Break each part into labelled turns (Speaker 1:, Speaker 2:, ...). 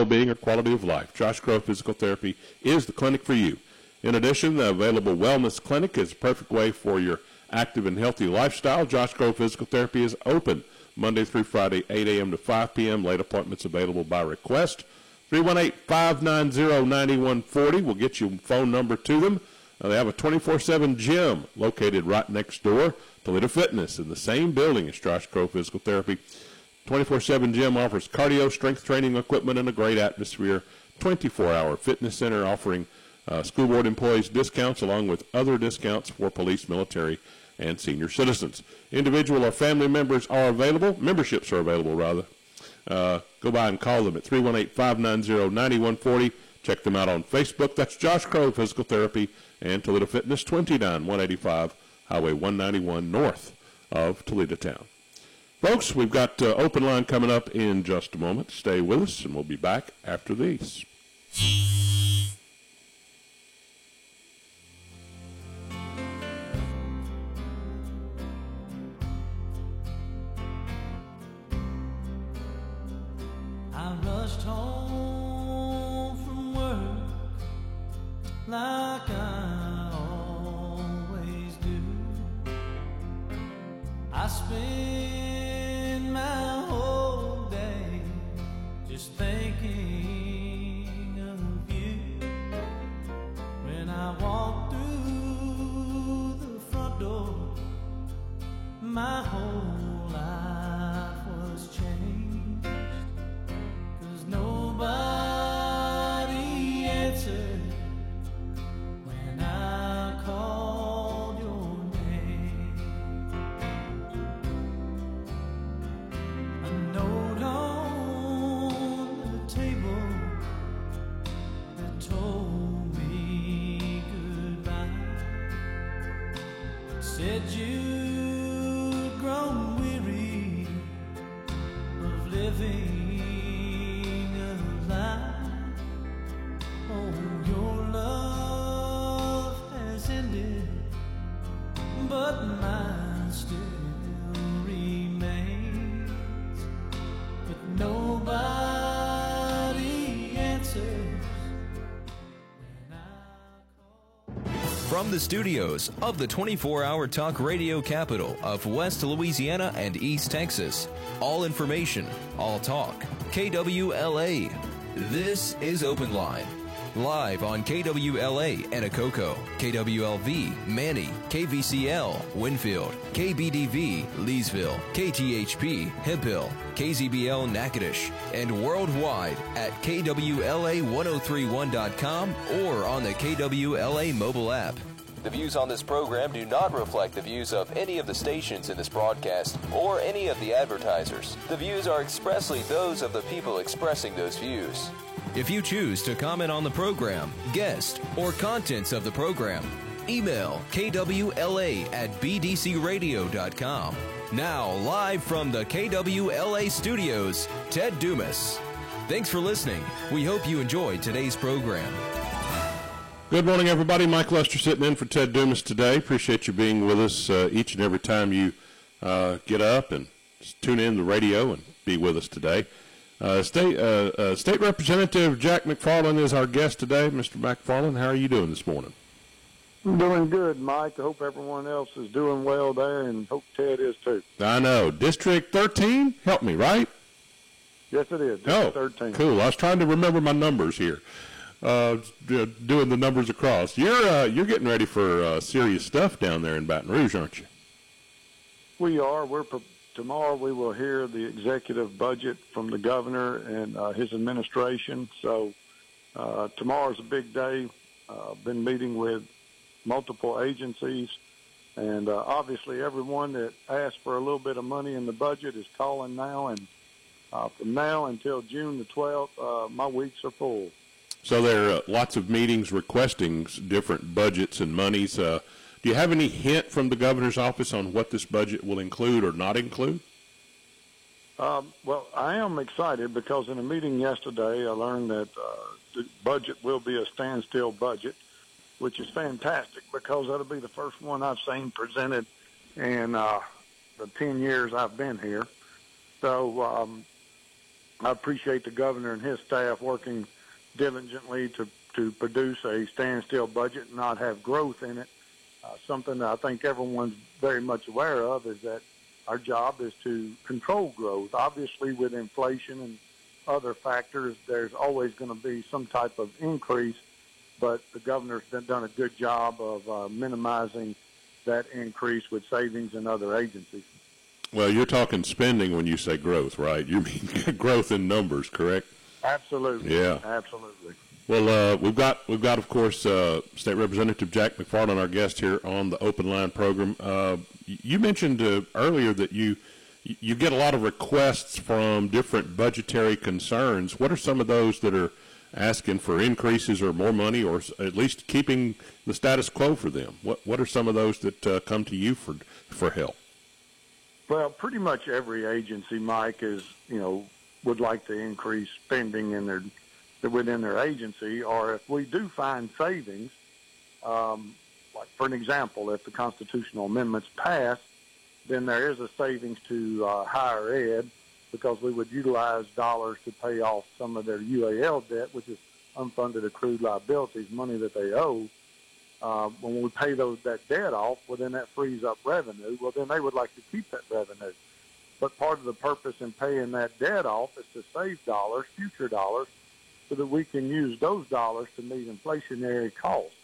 Speaker 1: well-being or quality of life, Josh Crow Physical Therapy is the clinic for you. In addition, the available wellness clinic is a perfect way for your active and healthy lifestyle. Josh Crow Physical Therapy is open Monday through Friday, 8 a.m. to 5 p.m. Late appointments available by request. 318-590-9140 will get you a phone number to them. They have a 24/7 gym located right next door, Toledo Fitness, in the same building as Josh Crow Physical Therapy. 24/7 gym offers cardio, strength training equipment, and a great atmosphere. 24-hour fitness center offering school board employees discounts along with other discounts for police, military, and senior citizens. Individual or family members are available. Memberships are available, rather. Go by and call them at 318-590-9140. Check them out on Facebook. That's Josh Crow Physical Therapy and Toledo Fitness, 29185 Highway 191 north of Toledo Town. Folks, we've got open line coming up in just a moment. Stay with us, and we'll be back after these.
Speaker 2: I rushed home from work like I always do. I spend my whole day just thinking of you. When I walk through the front door, my whole life was changed. 'Cause nobody answered when I called your name. A note on the table that told me goodbye. It said you'd grown weary of living. But mine still remains. But nobody answers when I call.
Speaker 3: From the studios of the 24-hour talk radio capital of West Louisiana and East Texas, all information, all talk, KWLA. This is Open Line. Live on KWLA Anacoco, KWLV Manny, KVCL Winfield, KBDV Leesville, KTHP Hemp Hill, KZBL Natchitoches, and worldwide at KWLA1031.com or on the KWLA mobile app. The views on this program do not reflect the views of any of the stations in this broadcast or any of the advertisers. The views are expressly those of the people expressing those views. If you choose to comment on the program, guest, or contents of the program, email kwla@bdcradio.com. Now, live from the KWLA studios, Ted Dumas. Thanks for listening. We hope you enjoyed today's program.
Speaker 1: Good morning, everybody. Mike Lester sitting in for Ted Dumas today. Appreciate you being with us each and every time you get up and tune in the radio and be with us today. State Representative Jack McFarland is our guest today. Mr. McFarland, how are you doing this morning?
Speaker 4: I'm doing good, Mike. I hope everyone else is doing well there, and hope Ted is too.
Speaker 1: I know. District 13? Help me, right?
Speaker 4: Yes, it is. District 13.
Speaker 1: Cool. I was trying to remember my numbers here, doing the numbers across. You're getting ready for serious stuff down there in Baton Rouge, aren't you?
Speaker 4: We are. Tomorrow we will hear the executive budget from the governor and his administration. So tomorrow's a big day. Been meeting with multiple agencies, and obviously everyone that asked for a little bit of money in the budget is calling now. And from now until June the 12th, my weeks are full.
Speaker 1: So there are lots of meetings requesting different budgets and monies. Do you have any hint from the governor's office on what this budget will include or not include?
Speaker 4: Well, I am excited because in a meeting yesterday, I learned that the budget will be a standstill budget, which is fantastic because that'll be the first one I've seen presented in the 10 years I've been here. So I appreciate the governor and his staff working diligently to produce a standstill budget and not have growth in it. Something that I think everyone's very much aware of is that our job is to control growth. Obviously, with inflation and other factors, there's always going to be some type of increase, but the governor's done a good job of minimizing that increase with savings in other agencies.
Speaker 1: Well, you're talking spending when you say growth, right? You mean growth in numbers, correct?
Speaker 4: Absolutely.
Speaker 1: Yeah.
Speaker 4: Absolutely.
Speaker 1: Well, we've got of course State Representative Jack McFarland, our guest here on the Open Line program. You mentioned earlier that you get a lot of requests from different budgetary concerns. What are some of those that are asking for increases or more money, or at least keeping the status quo for them? What are some of those that come to you for help?
Speaker 4: Well, pretty much every agency, Mike, would like to increase spending within their agency, or if we do find savings, like for an example, if the constitutional amendments pass, then there is a savings to higher ed because we would utilize dollars to pay off some of their UAL debt, which is unfunded accrued liabilities, money that they owe. When we pay that debt off, well, then that frees up revenue. Well, then they would like to keep that revenue. But part of the purpose in paying that debt off is to save dollars, future dollars, so that we can use those dollars to meet inflationary costs.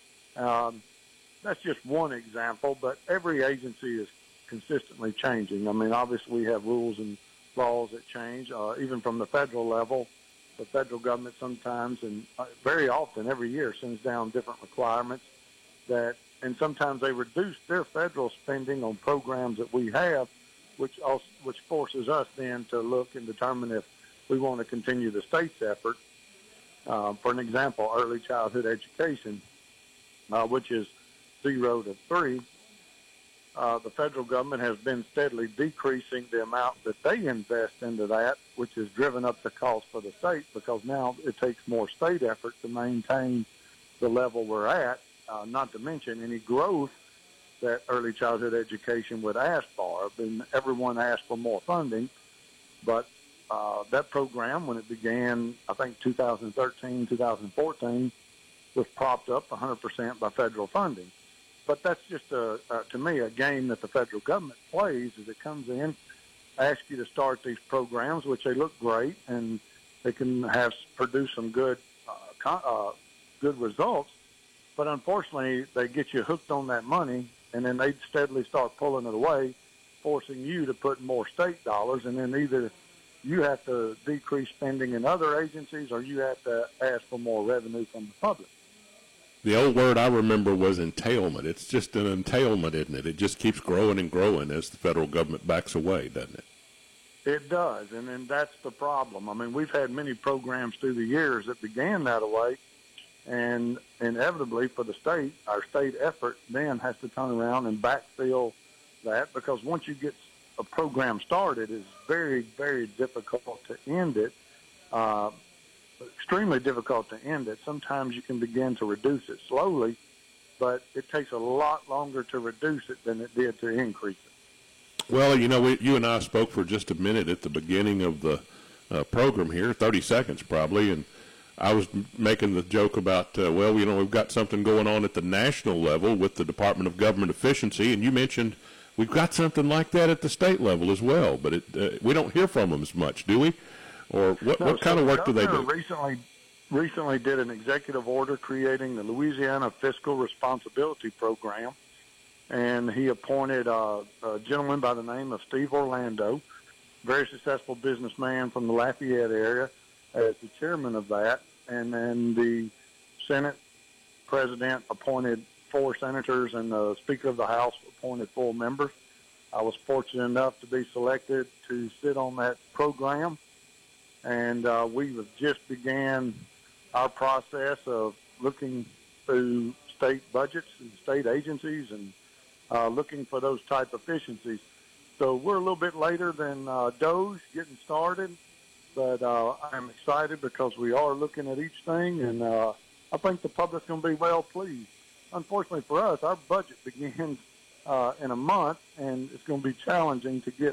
Speaker 4: That's just one example, but every agency is consistently changing. I mean, obviously we have rules and laws that change, even from the federal level. The federal government sometimes, and very often every year, sends down different requirements and sometimes they reduce their federal spending on programs that we have, which forces us then to look and determine if we want to continue the state's effort. For an example, early childhood education, which is 0 to 3, the federal government has been steadily decreasing the amount that they invest into that, which has driven up the cost for the state because now it takes more state effort to maintain the level we're at, not to mention any growth that early childhood education would ask for. Everyone asked for more funding, but that program, when it began, I think 2013, 2014, was propped up 100% by federal funding. But that's just, to me, a game that the federal government plays as it comes in, asks you to start these programs, which they look great, and they can produce some good results. But unfortunately, they get you hooked on that money, and then they steadily start pulling it away, forcing you to put more state dollars, and then either you have to decrease spending in other agencies or you have to ask for more revenue from the public.
Speaker 1: The old word I remember was entailment. It's just an entailment, isn't it? It just keeps growing and growing as the federal government backs away, doesn't it?
Speaker 4: It does, and then that's the problem. I mean, we've had many programs through the years that began that way, and inevitably for the state, our state effort then has to turn around and backfill that because once you get a program started, it's very, very difficult to end it. Extremely difficult to end it. Sometimes you can begin to reduce it slowly, but it takes a lot longer to reduce it than it did to increase it.
Speaker 1: Well, you and I spoke for just a minute at the beginning of the program here, 30 seconds probably, and I was making the joke about, we've got something going on at the national level with the Department of Government Efficiency, and you mentioned we've got something like that at the state level as well, but we don't hear from them as much, do we? Or what kind of work do they do?
Speaker 4: Recently did an executive order creating the Louisiana Fiscal Responsibility Program, and he appointed a gentleman by the name of Steve Orlando, very successful businessman from the Lafayette area, as the chairman of that. And then the Senate president appointed 4 senators, and the Speaker of the House appointed 4 members. I was fortunate enough to be selected to sit on that program. And we have just began our process of looking through state budgets and state agencies and looking for those type efficiencies. So we're a little bit later than DOGE getting started, but I'm excited because we are looking at each thing, and I think the public's going to be well pleased. Unfortunately for us, our budget begins in a month, and it's going to be challenging to get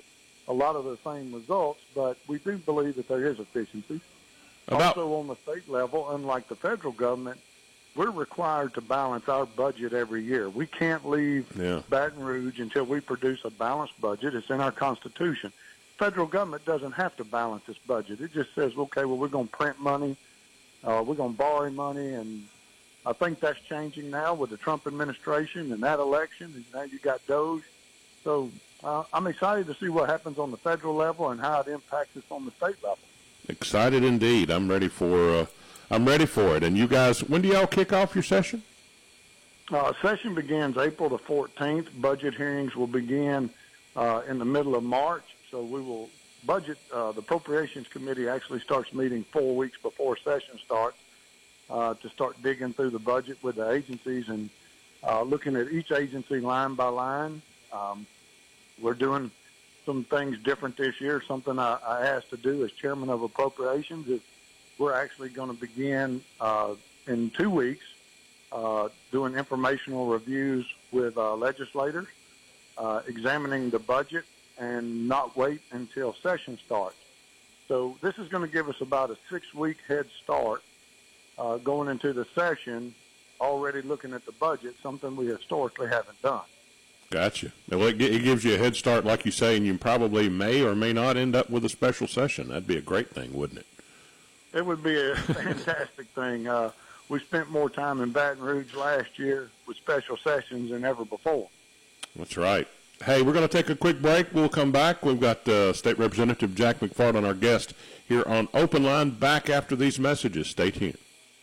Speaker 4: a lot of the same results, but we do believe that there is efficiency. Also, on the state level, unlike the federal government, we're required to balance our budget every year. We can't leave Baton Rouge until we produce a balanced budget. It's in our Constitution. Federal government doesn't have to balance its budget. It just says, okay, well, we're going to print money, we're going to borrow money, and I think that's changing now with the Trump administration and that election, and now you got DOGE. So I'm excited to see what happens on the federal level and how it impacts us on the state level.
Speaker 1: Excited indeed. I'm ready for it. And you guys, when do y'all kick off your session?
Speaker 4: Session begins April the 14th. Budget hearings will begin in the middle of March. So we will the Appropriations Committee actually starts meeting 4 weeks before session starts to start digging through the budget with the agencies and looking at each agency line by line. We're doing some things different this year. Something I asked to do as chairman of Appropriations is we're actually going to begin in 2 weeks doing informational reviews with legislators, examining the budget, and not wait until session starts. So this is going to give us about a 6-week head start going into the session, already looking at the budget, something we historically haven't done.
Speaker 1: Gotcha. Well, it gives you a head start, like you say, and you probably may or may not end up with a special session. That'd be a great thing, wouldn't it?
Speaker 4: It would be a fantastic thing. We spent more time in Baton Rouge last year with special sessions than ever before.
Speaker 1: That's right. Hey, we're going to take a quick break. We'll come back. We've got State Representative Jack McFarland, our guest, here on Open Line, back after these messages. Stay tuned.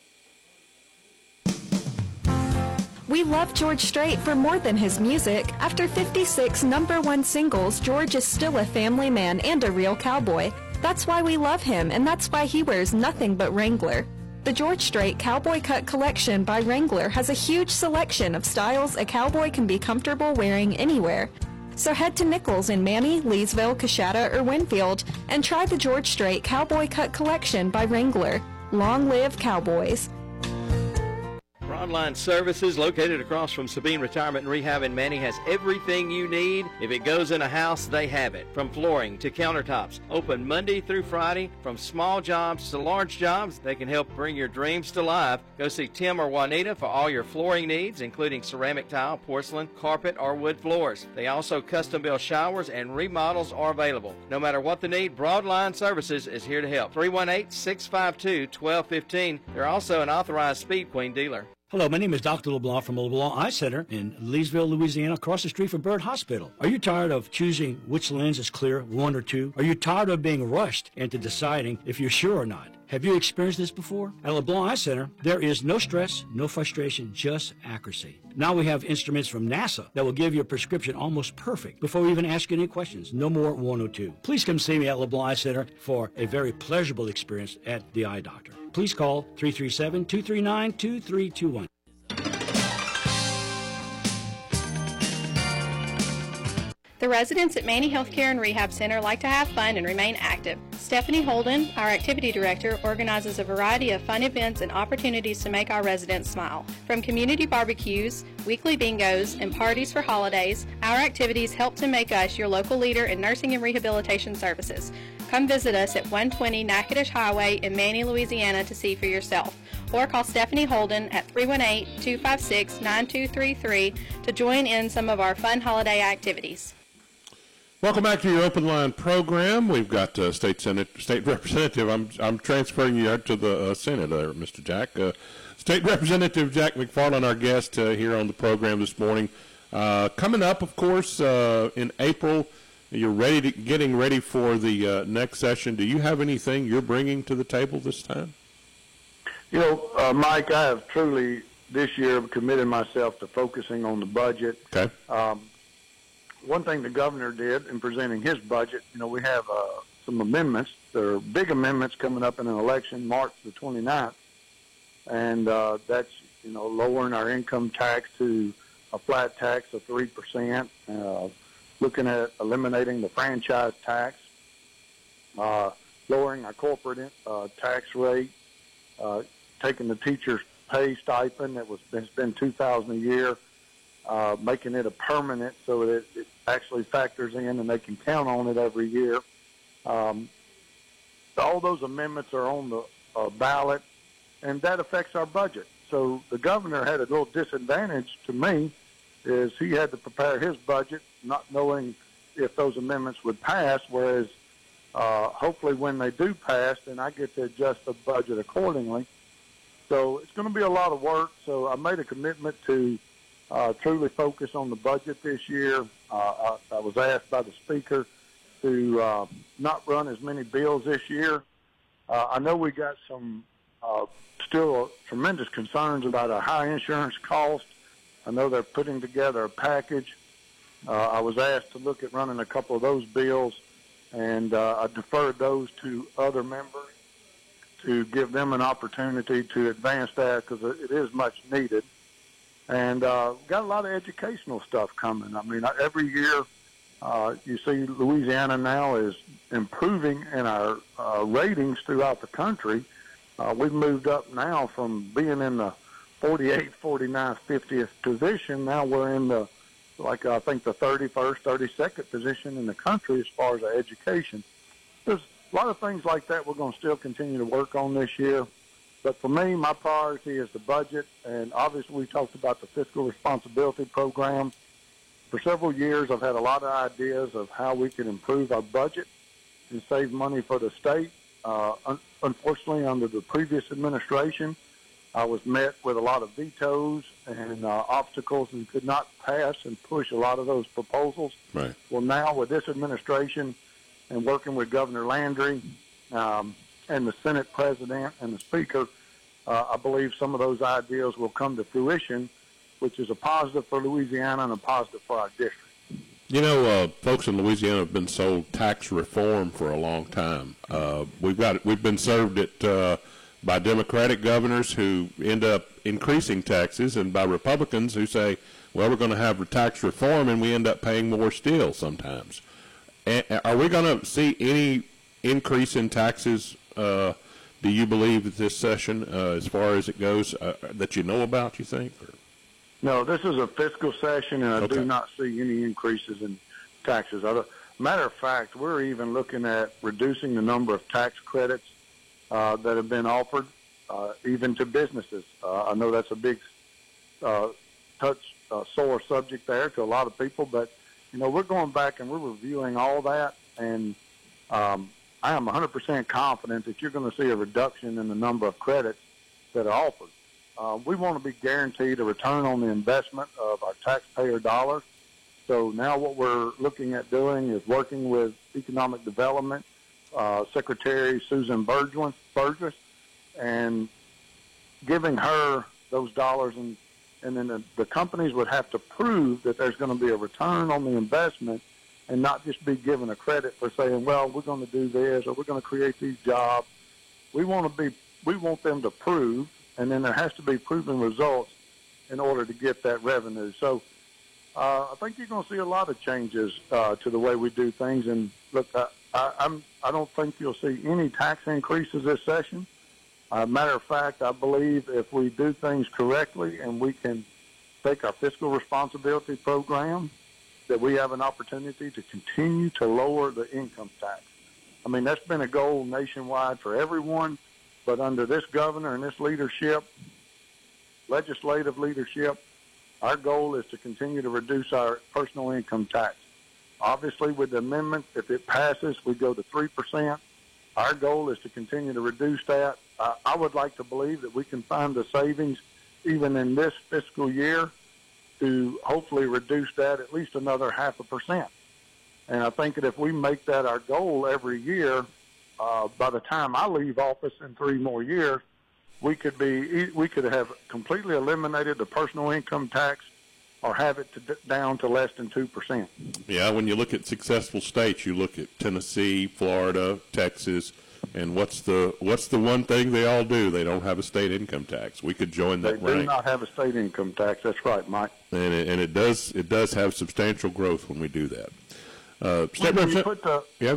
Speaker 5: We love George Strait for more than his music. After 56 #1 singles, George is still a family man and a real cowboy. That's why we love him, and that's why he wears nothing but Wrangler. The George Strait Cowboy Cut Collection by Wrangler has a huge selection of styles a cowboy can be comfortable wearing anywhere. So head to Nichols in Manny, Leesville, Coshada, or Winfield and try the George Strait Cowboy Cut Collection by Wrangler. Long live cowboys.
Speaker 6: Broadline Services, located across from Sabine Retirement and Rehab in Manny, has everything you need. If it goes in a house, they have it. From flooring to countertops. Open Monday through Friday. From small jobs to large jobs, they can help bring your dreams to life. Go see Tim or Juanita for all your flooring needs, including ceramic tile, porcelain, carpet, or wood floors. They also custom build showers, and remodels are available. No matter what the need, Broadline Services is here to help. 318-652-1215. They're also an authorized Speed Queen dealer.
Speaker 7: Hello, my name is Dr. LeBlanc from LeBlanc Eye Center in Leesville, Louisiana, across the street from Byrd Hospital. Are you tired of choosing which lens is clear, one or two? Are you tired of being rushed into deciding if you're sure or not? Have you experienced this before? At LeBlanc Eye Center, there is no stress, no frustration, just accuracy. Now we have instruments from NASA that will give your prescription almost perfect before we even ask you any questions. No more 102. Please come see me at LeBlanc Eye Center for a very pleasurable experience at the eye doctor. Please call 337-239-2321.
Speaker 8: The residents at Manny Healthcare and Rehab Center like to have fun and remain active. Stephanie Holden, our activity director, organizes a variety of fun events and opportunities to make our residents smile. From community barbecues, weekly bingos, and parties for holidays, our activities help to make us your local leader in nursing and rehabilitation services. Come visit us at 120 Natchitoches Highway in Manny, Louisiana to see for yourself. Or call Stephanie Holden at 318-256-9233 to join in some of our fun holiday activities.
Speaker 1: Welcome back to your Open Line program. We've got State Representative. I'm transferring you to the Senate, Mr. Jack. State Representative Jack McFarland, our guest here on the program this morning. Coming up, of course, in April, you're getting ready for the next session. Do you have anything you're bringing to the table this time?
Speaker 4: You know, Mike, I have truly this year committed myself to focusing on the budget.
Speaker 1: Okay.
Speaker 4: One thing the governor did in presenting his budget, you know, we have some amendments. There are big amendments coming up in an election, March the 29th, and that's, you know, lowering our income tax to a flat tax of 3%, looking at eliminating the franchise tax, lowering our corporate tax rate, taking the teacher's pay stipend that has been $2,000 a year making it a permanent so that it actually factors in and they can count on it every year. All those amendments are on the ballot, and that affects our budget. So the governor had a little disadvantage to me, is he had to prepare his budget not knowing if those amendments would pass, whereas hopefully when they do pass, then I get to adjust the budget accordingly. So it's going to be a lot of work. So I made a commitment to truly focus on the budget this year. I was asked by the speaker to not run as many bills this year. I know we got some still tremendous concerns about a high insurance cost. I know they're putting together a package. I was asked to look at running a couple of those bills, and I deferred those to other members to give them an opportunity to advance that because it is much needed. And got a lot of educational stuff coming. I mean, every year you see Louisiana now is improving in our ratings throughout the country. We've moved up now from being in the 48th, 49th, 50th position. Now we're in the, I think the 31st, 32nd position in the country as far as our education. There's a lot of things like that we're going to still continue to work on this year. But for me, my priority is the budget, and obviously we talked about the fiscal responsibility program. For several years, I've had a lot of ideas of how we can improve our budget and save money for the state. Unfortunately, under the previous administration, I was met with a lot of vetoes and obstacles and could not pass and push a lot of those proposals.
Speaker 1: Right.
Speaker 4: Well, now with this administration and working with Governor Landry and the Senate President and the Speaker, I believe some of those ideas will come to fruition, which is a positive for Louisiana and a positive for our district.
Speaker 1: You know, folks in Louisiana have been sold tax reform for a long time. We've been served it by Democratic governors who end up increasing taxes, and by Republicans who say, well, we're going to have tax reform, and we end up paying more still sometimes. And are we going to see any increase in taxes, do you believe, at this session, as far as it goes, that you know about, you think? Or?
Speaker 4: No, this is a fiscal session, and I
Speaker 1: Okay.
Speaker 4: do not see any increases in taxes. Matter of fact, we're even looking at reducing the number of tax credits that have been offered, even to businesses. I know that's a big sore subject there to a lot of people, but, you know, we're going back and we're reviewing all that, and I am 100% confident that you're going to see a reduction in the number of credits that are offered. We want to be guaranteed a return on the investment of our taxpayer dollars. So now what we're looking at doing is working with Economic Development, Secretary Susan Burgess, and giving her those dollars, and then the companies would have to prove that there's going to be a return on the investment and not just be given a credit for saying, well, we're going to do this or we're going to create these jobs. We want them to prove, and then there has to be proven results in order to get that revenue. So I think you're going to see a lot of changes to the way we do things. And look, I don't think you'll see any tax increases this session. Matter of fact, I believe if we do things correctly and we can take our fiscal responsibility program, that we have an opportunity to continue to lower the income tax. I mean, that's been a goal nationwide for everyone. But under this governor and this leadership, legislative leadership, our goal is to continue to reduce our personal income tax. Obviously, with the amendment, if it passes, we go to 3%. Our goal is to continue to reduce that. I would like to believe that we can find the savings even in this fiscal year to hopefully reduce that at least another 0.5%. And I think that if we make that our goal every year, by the time I leave office in 3 more years, we could have completely eliminated the personal income tax or have it down to less than 2%.
Speaker 1: Yeah, when you look at successful states, you look at Tennessee, Florida, Texas, and what's the one thing they all do? They don't have a state income tax. We could join that rank.
Speaker 4: They do not have a state income tax. That's right, Mike.
Speaker 1: And it does have substantial growth when we do that.
Speaker 4: When you put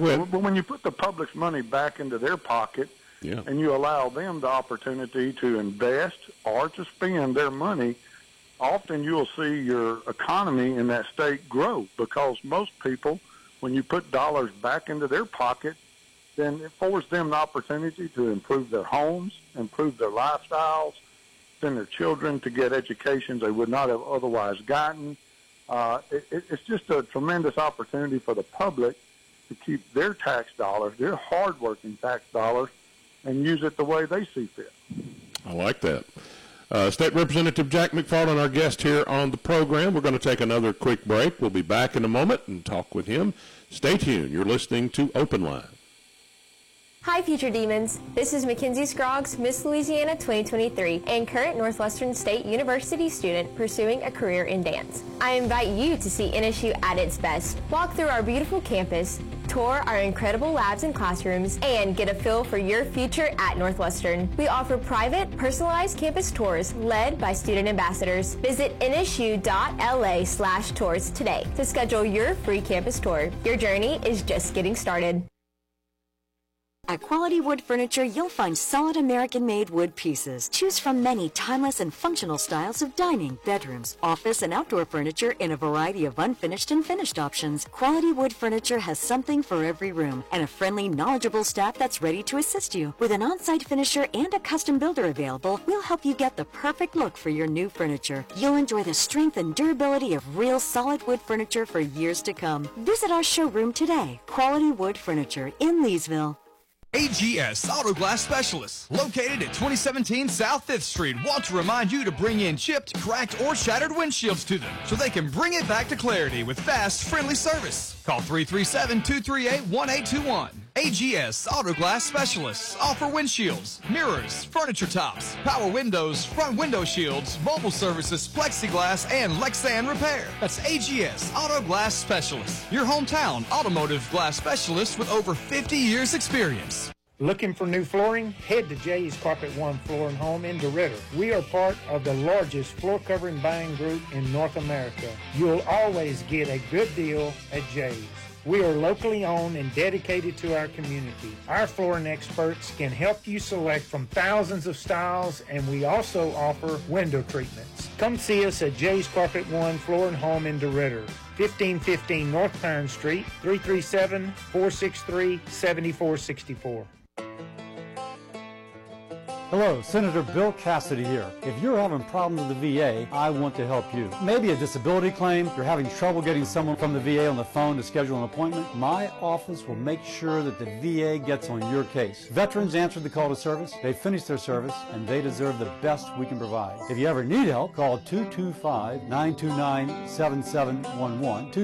Speaker 4: the public's money back into their pocket,
Speaker 1: yeah,
Speaker 4: and you allow them the opportunity to invest or to spend their money, often you'll see your economy in that state grow because most people, when you put dollars back into their pocket, then it affords them the opportunity to improve their homes, improve their lifestyles, send their children to get educations they would not have otherwise gotten. It's just a tremendous opportunity for the public to keep their tax dollars, their hard-working tax dollars, and use it the way they see fit.
Speaker 1: I like that. State Representative Jack McFarland, our guest here on the program. We're going to take another quick break. We'll be back in a moment and talk with him. Stay tuned. You're listening to Open Line.
Speaker 9: Hi, Future Demons. This is Mackenzie Scroggs, Miss Louisiana 2023, and current Northwestern State University student pursuing a career in dance. I invite you to see NSU at its best. Walk through our beautiful campus, tour our incredible labs and classrooms, and get a feel for your future at Northwestern. We offer private, personalized campus tours led by student ambassadors. Visit nsu.la/tours today to schedule your free campus tour. Your journey is just getting started.
Speaker 10: At Quality Wood Furniture, you'll find solid American-made wood pieces. Choose from many timeless and functional styles of dining, bedrooms, office, and outdoor furniture in a variety of unfinished and finished options. Quality Wood Furniture has something for every room and a friendly, knowledgeable staff that's ready to assist you. With an on-site finisher and a custom builder available, we'll help you get the perfect look for your new furniture. You'll enjoy the strength and durability of real solid wood furniture for years to come. Visit our showroom today. Quality Wood Furniture in Leesville.
Speaker 11: AGS Auto Glass Specialists, located at 2017 South 5th Street, want to remind you to bring in chipped, cracked, or shattered windshields to them so they can bring it back to clarity with fast, friendly service. Call 337-238-1821. AGS Auto Glass Specialists offer windshields, mirrors, furniture tops, power windows, front window shields, mobile services, plexiglass, and Lexan repair. That's AGS Auto Glass Specialists, your hometown automotive glass specialist with over 50 years experience.
Speaker 12: Looking for new flooring? Head to Jay's Carpet One Floor and Home in DeRidder. We are part of the largest floor covering buying group in North America. You'll always get a good deal at Jay's. We are locally owned and dedicated to our community. Our flooring experts can help you select from thousands of styles, and we also offer window treatments. Come see us at Jay's Carpet One Floor and Home in DeRidder, 1515 North Pine Street, 337-463-7464.
Speaker 13: Hello, Senator Bill Cassidy here. If you're having problems with the VA, I want to help you. Maybe a disability claim, you're having trouble getting someone from the VA on the phone to schedule an appointment, my office will make sure that the VA gets on your case. Veterans answered the call to service, they finished their service, and they deserve the best we can provide. If you ever need help, call 225-929-7711,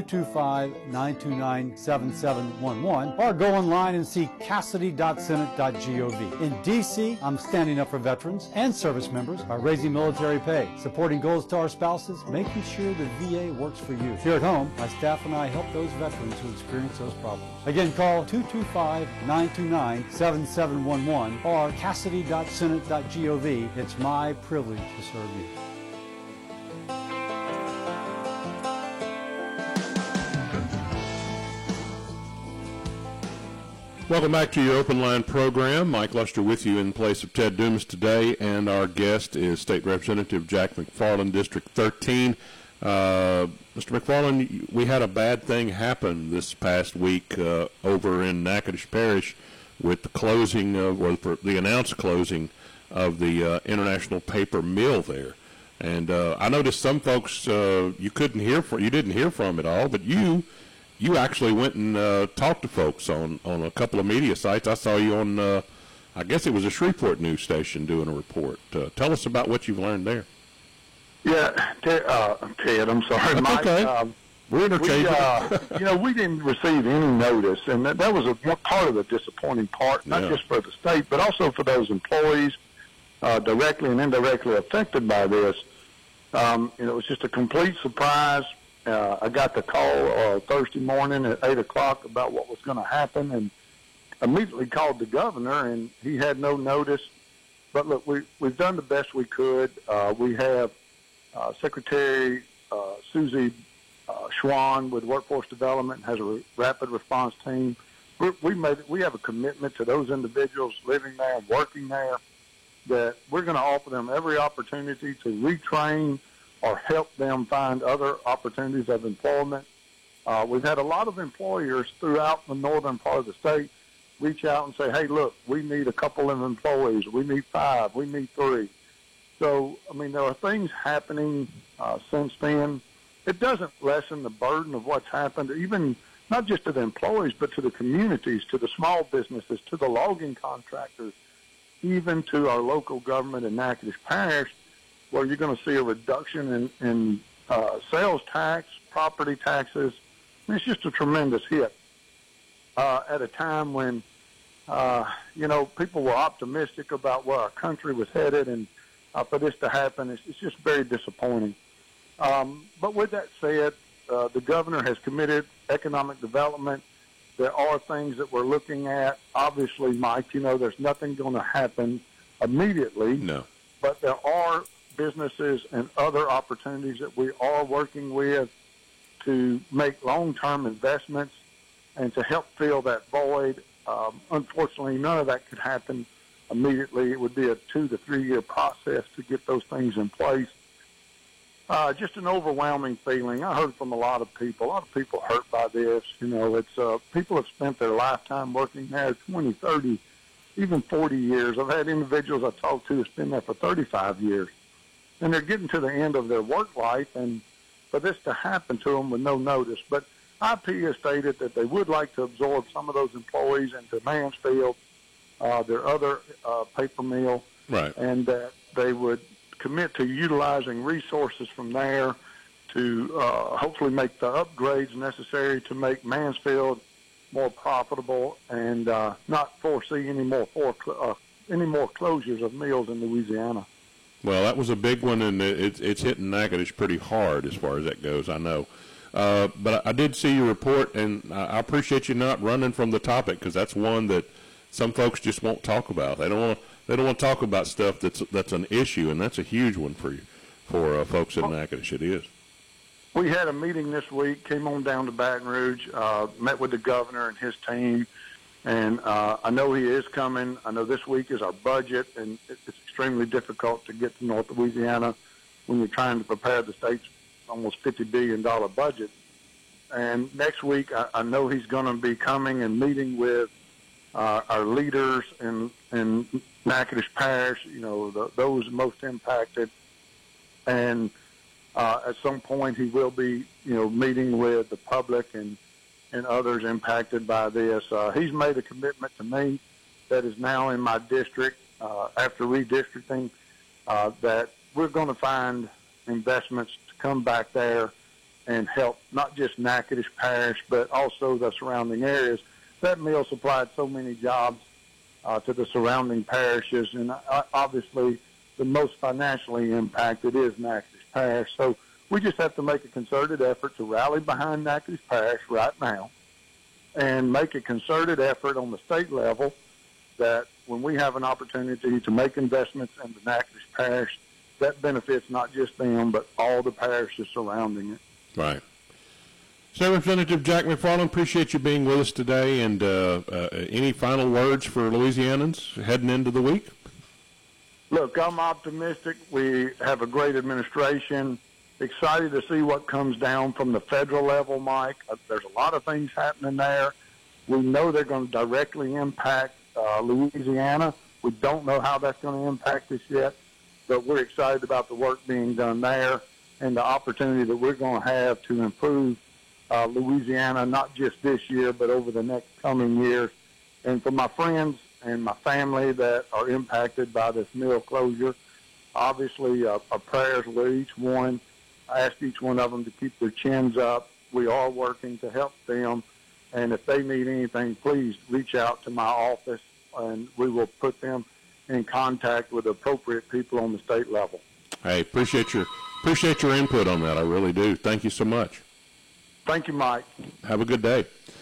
Speaker 13: 225-929-7711, or go online and see cassidy.senate.gov. In D.C., I'm standing up for veterans and service members by raising military pay, supporting Gold Star spouses, making sure the VA works for you. Here at home, my staff and I help those veterans who experience those problems. Again, call 225-929-7711 or cassidy.senate.gov. It's my privilege to serve you.
Speaker 1: Welcome back to your Open Line program. Mike Luster with you in place of Ted Dumas today, and our guest is State Representative Jack McFarland, District 13. Mr. McFarland, we had a bad thing happen this past week over in Natchitoches Parish with the closing of, or the announced closing of the International Paper Mill there. And I noticed some folks you didn't hear from at all, but you actually went and talked to folks on a couple of media sites. I saw you on, I guess it was a Shreveport news station doing a report. Tell us about what you've learned there.
Speaker 4: Yeah, Ted, I'm sorry, Mike.
Speaker 1: Okay. We're interchangeable.
Speaker 4: We didn't receive any notice, and that was one part of the disappointing part, not just for the state, but also for those employees directly and indirectly affected by this. It was just a complete surprise. I got the call Thursday morning at 8 o'clock about what was going to happen, and immediately called the governor, and he had no notice. But look, we've done the best we could. We have Secretary Susie Schwan with Workforce Development has a rapid response team. We have a commitment to those individuals living there and working there that we're going to offer them every opportunity to retrain, or help them find other opportunities of employment. We've had a lot of employers throughout the northern part of the state reach out and say, hey, look, we need a couple of employees. We need 5. We need 3. So, I mean, there are things happening since then. It doesn't lessen the burden of what's happened, even not just to the employees, but to the communities, to the small businesses, to the logging contractors, even to our local government in Natchitoches Parish, where you're going to see a reduction in sales tax, property taxes. I mean, it's just a tremendous hit at a time when, people were optimistic about where our country was headed, and for this to happen, it's just very disappointing. But with that said, the governor has committed economic development. There are things that we're looking at. Obviously, Mike, there's nothing going to happen immediately.
Speaker 1: No.
Speaker 4: But there are businesses and other opportunities that we are working with to make long-term investments and to help fill that void. Unfortunately, none of that could happen immediately. It would be a 2 to 3 year process to get those things in place. Just an overwhelming feeling. I heard from a lot of people. A lot of people hurt by this. It's people have spent their lifetime working there, 20, 30, even 40 years. I've had individuals I talked to that's been there for 35 years. And they're getting to the end of their work life, and for this to happen to them with no notice. But IP has stated that they would like to absorb some of those employees into Mansfield, their other paper mill,
Speaker 1: right,
Speaker 4: and that they would commit to utilizing resources from there to hopefully make the upgrades necessary to make Mansfield more profitable and not foresee any more closures of mills in Louisiana.
Speaker 1: Well, that was a big one, and it's hitting Natchitoches pretty hard as far as that goes, I know. But I did see your report, and I appreciate you not running from the topic, because that's one that some folks just won't talk about. They don't want to talk about stuff that's an issue, and that's a huge one for folks in Natchitoches. It is.
Speaker 4: We had a meeting this week, came on down to Baton Rouge, met with the governor and his team, and I know he is coming. I know this week is our budget, and it's extremely difficult to get to North Louisiana when you're trying to prepare the state's almost $50 billion budget. And next week, I know he's going to be coming and meeting with our leaders in Natchitoches Parish, those most impacted. And at some point, he will be, meeting with the public and others impacted by this. He's made a commitment to me that is now in my district after redistricting that we're going to find investments to come back there and help not just Natchitoches Parish, but also the surrounding areas. That mill supplied so many jobs to the surrounding parishes, and obviously the most financially impacted is Natchitoches Parish. So we just have to make a concerted effort to rally behind Natchitoches Parish right now and make a concerted effort on the state level that when we have an opportunity to make investments in the Natchitoches Parish, that benefits not just them, but all the parishes surrounding it.
Speaker 1: Right. State Representative Jack McFarland, appreciate you being with us today. And any final words for Louisianans heading into the week?
Speaker 4: Look, I'm optimistic. We have a great administration. Excited to see what comes down from the federal level, Mike. There's a lot of things happening there. We know they're going to directly impact Louisiana. We don't know how that's going to impact us yet, but we're excited about the work being done there and the opportunity that we're going to have to improve Louisiana, not just this year, but over the next coming years. And for my friends and my family that are impacted by this mill closure, obviously our prayers with each one. I ask each one of them to keep their chins up. We are working to help them. And if they need anything, please reach out to my office, and we will put them in contact with appropriate people on the state level.
Speaker 1: Hey, appreciate your input on that. I really do. Thank you so much.
Speaker 4: Thank you, Mike.
Speaker 1: Have a good day.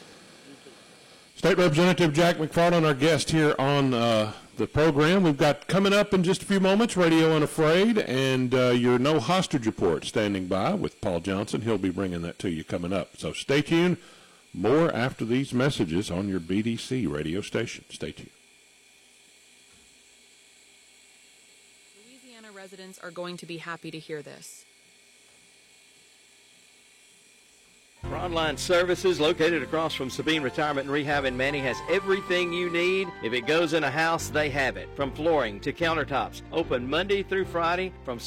Speaker 1: State Representative Jack McFarland, our guest here on the program. We've got coming up in just a few moments, Radio Unafraid, and your No Hostage Report standing by with Paul Johnson. He'll be bringing that to you coming up. So stay tuned. More after these messages on your BDC radio station. Stay tuned.
Speaker 14: Louisiana residents are going to be happy to hear this.
Speaker 6: Broadline Services, located across from Sabine Retirement and Rehab in Manny, has everything you need. If it goes in a house, they have it. From flooring to countertops. Open Monday through Friday from